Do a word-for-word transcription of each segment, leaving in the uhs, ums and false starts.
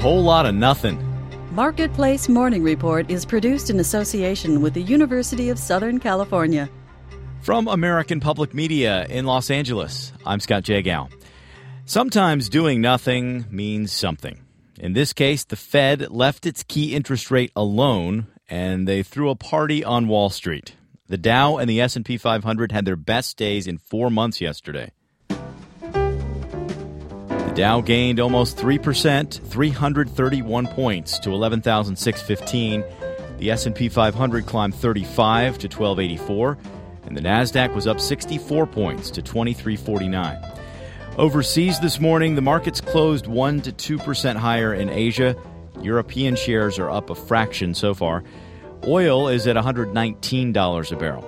whole lot of nothing. Marketplace Morning Report is produced in association with the University of Southern California. From American Public Media in Los Angeles, I'm Scott Jagow. Sometimes doing nothing means something. In this case, the Fed left its key interest rate alone, and they threw a party on Wall Street. The Dow and the S and P five hundred had their best days in four months yesterday. The Dow gained almost three percent, three hundred thirty-one points to eleven thousand six hundred fifteen. The S and P five hundred climbed thirty-five to twelve eighty-four, and the Nasdaq was up sixty-four points to twenty-three forty-nine. Overseas this morning, the markets closed one to two percent higher in Asia. European shares are up a fraction so far. Oil is at one hundred nineteen dollars a barrel.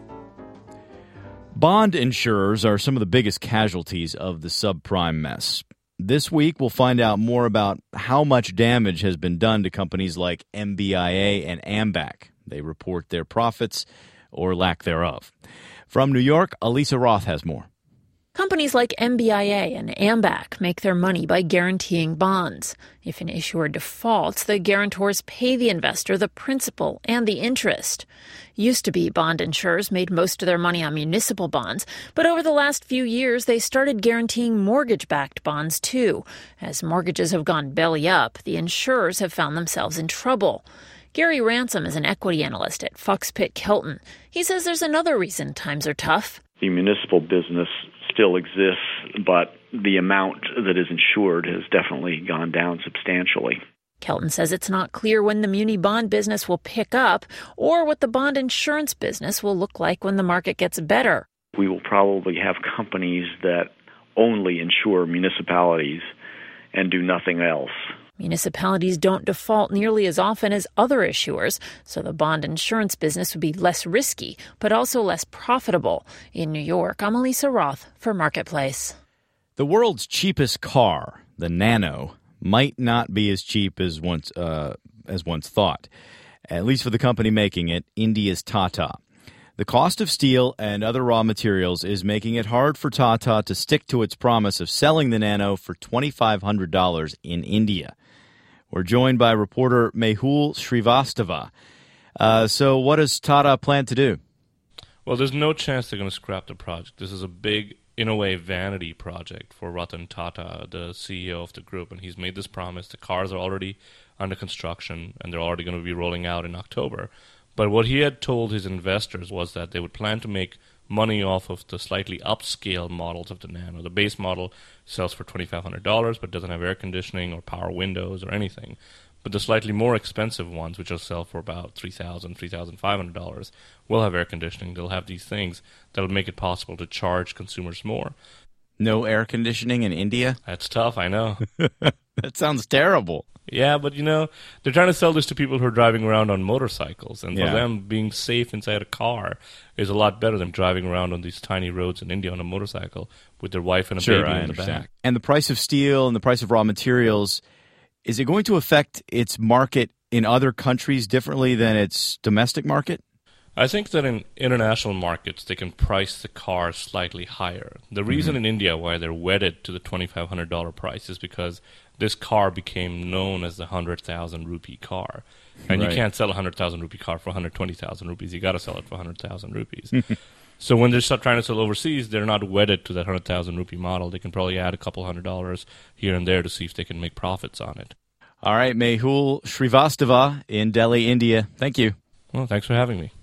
Bond insurers are some of the biggest casualties of the subprime mess. This week, we'll find out more about how much damage has been done to companies like M B I A and Ambac. They report their profits or lack thereof. From New York, Elisa Roth has more. Companies like M B I A and Ambac make their money by guaranteeing bonds. If an issuer defaults, the guarantors pay the investor the principal and the interest. Used to be bond insurers made most of their money on municipal bonds, but over the last few years, they started guaranteeing mortgage-backed bonds too. As mortgages have gone belly up, the insurers have found themselves in trouble. Gary Ransom is an equity analyst at Fox Pitt Kelton. He says there's another reason times are tough. The municipal business still exists, but the amount that is insured has definitely gone down substantially. Kelton says it's not clear when the muni bond business will pick up or what the bond insurance business will look like when the market gets better. We will probably have companies that only insure municipalities and do nothing else. Municipalities don't default nearly as often as other issuers, so the bond insurance business would be less risky, but also less profitable. In New York, I'm Elisa Roth for Marketplace. The world's cheapest car, the Nano, might not be as cheap as once uh, as once thought, at least for the company making it, India's Tata. The cost of steel and other raw materials is making it hard for Tata to stick to its promise of selling the Nano for two thousand five hundred dollars in India. We're joined by reporter Mehul Srivastava. Uh, so what does Tata plan to do? Well, there's no chance they're going to scrap the project. This is a big, in a way, vanity project for Ratan Tata, the C E O of the group, and he's made this promise. The cars are already under construction, and they're already going to be rolling out in October. But what he had told his investors was that they would plan to make money off of the slightly upscale models of the Nano. The base model sells for two thousand five hundred dollars but doesn't have air conditioning or power windows or anything. But the slightly more expensive ones, which will sell for about three thousand dollars, three thousand five hundred dollars, will have air conditioning. They'll have these things that will make it possible to charge consumers more. No air conditioning in India? That's tough, I know. That sounds terrible. Yeah, but, you know, they're trying to sell this to people who are driving around on motorcycles. And for Yeah. them, being safe inside a car is a lot better than driving around on these tiny roads in India on a motorcycle with their wife and a Sure, baby I in the understand. back. And the price of steel and the price of raw materials, is it going to affect its market in other countries differently than its domestic market? I think that in international markets, they can price the car slightly higher. The reason Mm-hmm. in India why they're wedded to the two thousand five hundred dollars price is because this car became known as the one hundred thousand rupee car. And Right. you can't sell a one hundred thousand rupee car for one hundred twenty thousand rupees. You got to sell it for one hundred thousand rupees. So when they're start trying to sell overseas, they're not wedded to that one hundred thousand rupee model. They can probably add a couple hundred dollars here and there to see if they can make profits on it. All right, Mehul Srivastava in Delhi, India. Thank you. Well, thanks for having me.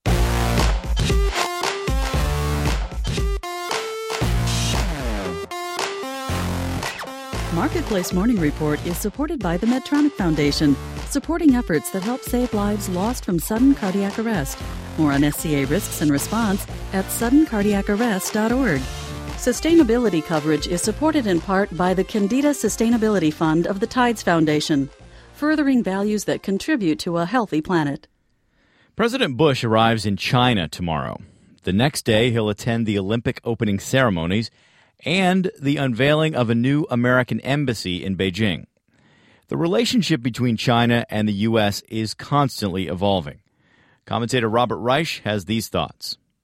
Marketplace Morning Report is supported by the Medtronic Foundation, supporting efforts that help save lives lost from sudden cardiac arrest. More on S C A risks and response at sudden cardiac arrest dot org. Sustainability coverage is supported in part by the Candida Sustainability Fund of the Tides Foundation, furthering values that contribute to a healthy planet. President Bush arrives in China tomorrow. The next day, he'll attend the Olympic opening ceremonies and the unveiling of a new American embassy in Beijing. The relationship between China and the U S is constantly evolving. Commentator Robert Reich has these thoughts.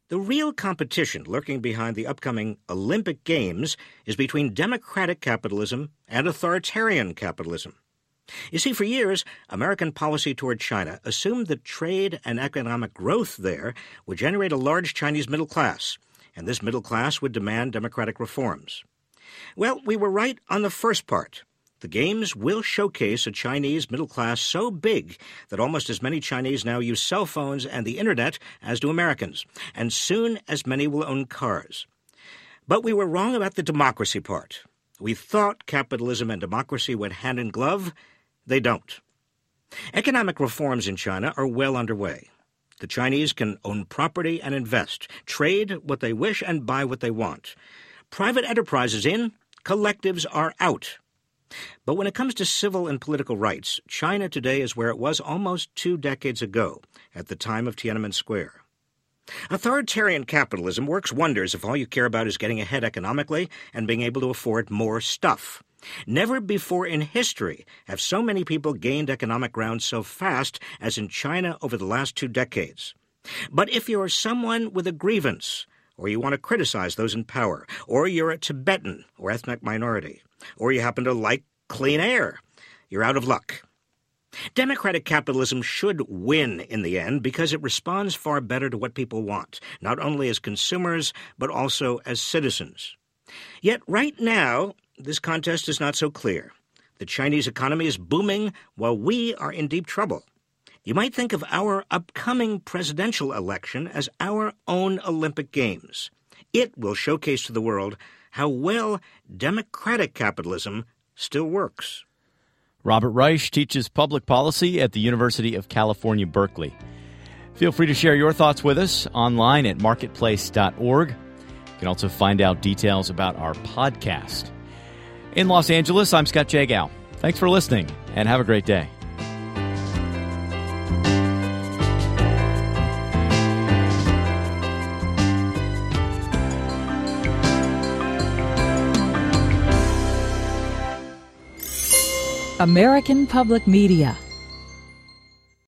The real competition lurking behind the upcoming Olympic Games is between democratic capitalism and authoritarian capitalism. You see, for years, American policy toward China assumed that trade and economic growth there would generate a large Chinese middle class, and this middle class would demand democratic reforms. Well, we were right on the first part. The Games will showcase a Chinese middle class so big that almost as many Chinese now use cell phones and the Internet as do Americans, and soon as many will own cars. But we were wrong about the democracy part. We thought capitalism and democracy went hand in glove. They don't. Economic reforms in China are well underway. The Chinese can own property and invest, trade what they wish and buy what they want. Private enterprise is in, collectives are out. But when it comes to civil and political rights, China today is where it was almost two decades ago, at the time of Tiananmen Square. Authoritarian capitalism works wonders if all you care about is getting ahead economically and being able to afford more stuff. Never before in history have so many people gained economic ground so fast as in China over the last two decades. But if you're someone with a grievance, or you want to criticize those in power, or you're a Tibetan or ethnic minority, or you happen to like clean air, you're out of luck. Democratic capitalism should win in the end because it responds far better to what people want, not only as consumers, but also as citizens. Yet right now, this contest is not so clear. The Chinese economy is booming while we are in deep trouble. You might think of our upcoming presidential election as our own Olympic Games. It will showcase to the world how well democratic capitalism still works. Robert Reich teaches public policy at the University of California, Berkeley. Feel free to share your thoughts with us online at marketplace dot org. You can also find out details about our podcast. In Los Angeles, I'm Scott Jagow. Thanks for listening, and have a great day. American Public Media